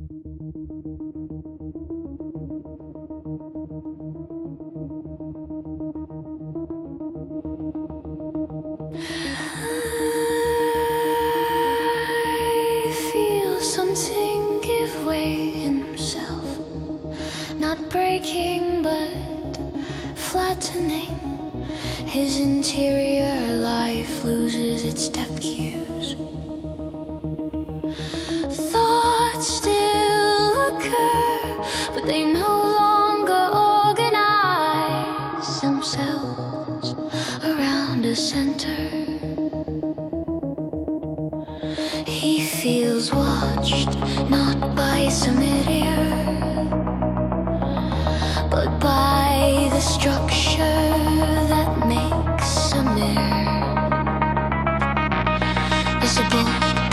I feel something give way in himself, not breaking but flattening. His interior life loses its depth cues. Thoughts still occur, but they no longer organize themselves around a center. He feels watched, not by some idiot, but by the structure that makes a mirror visible.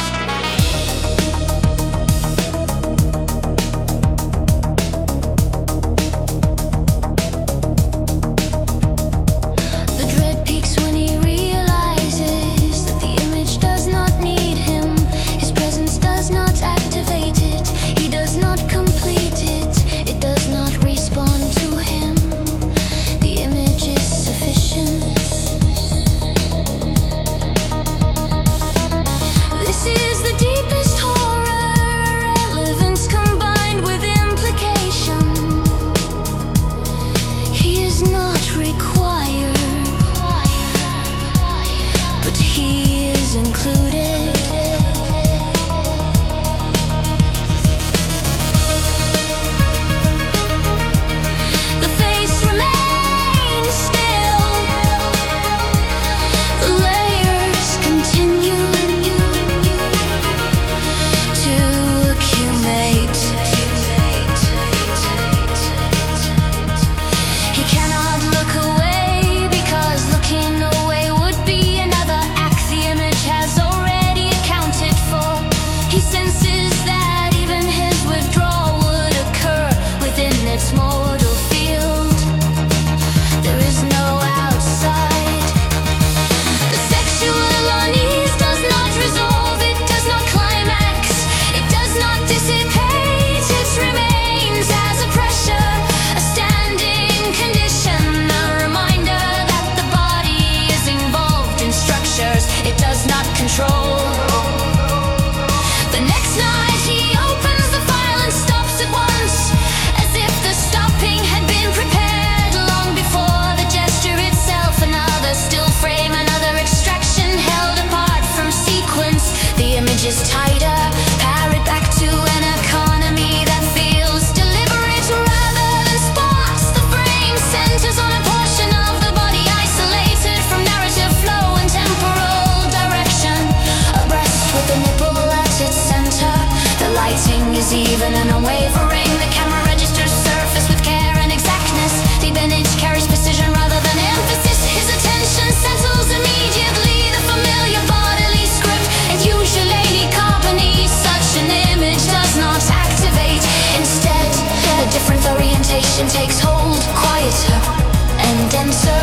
Even and unwavering, the camera registers surface with care and exactness. Deep image carries precision rather than emphasis. His attention settles immediately. The familiar bodily script and usually carbony. Such an image does not activate. Instead, a different orientation takes hold, quieter and denser.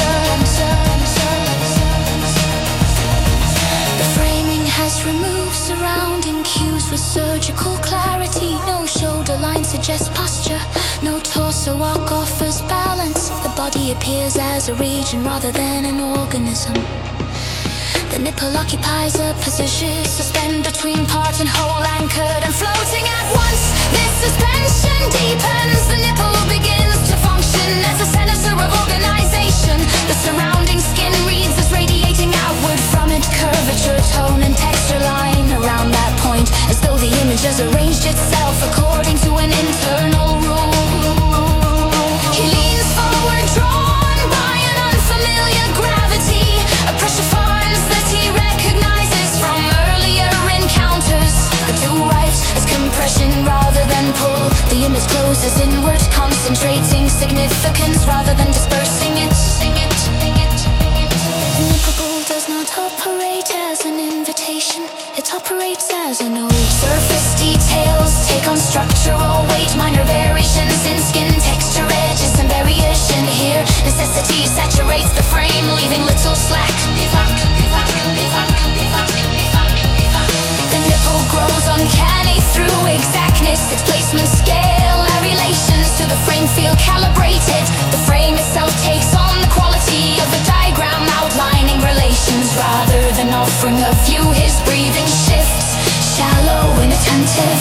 The framing has removed surrounding cues with surgical clarity. No shoulder line suggests posture, no torso walk offers balance. The body appears as a region rather than an organism. The nipple occupies a position, suspend between part and whole, anchored and floating at once. This suspension deepens, the nipple begins to function as a center of organization. The surrounding skin reads as radiating outward from it, curvature, tone and texture line around that point, as though the image has arranged itself according to an internal rule. He leans forward, drawn by an unfamiliar gravity, a pressure forms that he recognizes from earlier encounters. The two right as compression rather than pull. The image closes inward, concentrating significance rather than dispersing it. The nipple does not operate as an invitation, it operates as a node. Surface details take on structural weight, minor variations in skin texture, edges and variation here. Necessity saturates the frame, leaving little slack. The nipple grows uncanny through exactness. its placement scale. Our relations to the frame feel calibrated. The frame itself takes on the quality of a diagram outlining relations. Rather than offering a view, his breathing shifts, shallow and attentive.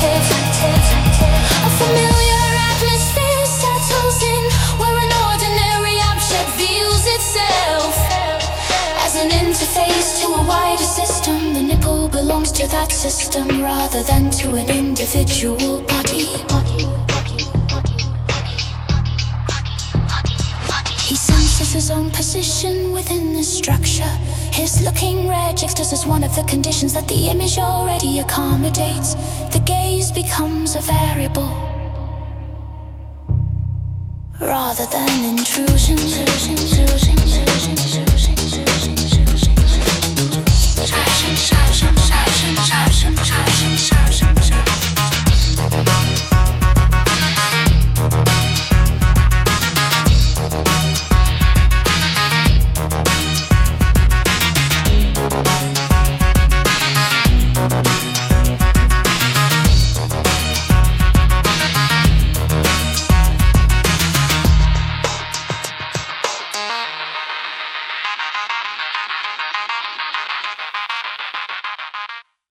A familiar atmosphere settles in, where an ordinary object views itself as an interface to a wider system. The nipple belongs to that system rather than to an individual body. He senses his own position within the structure. His looking registers as one of the conditions that the image already accommodates. The gaze becomes a variable rather than intrusion. Intrusion.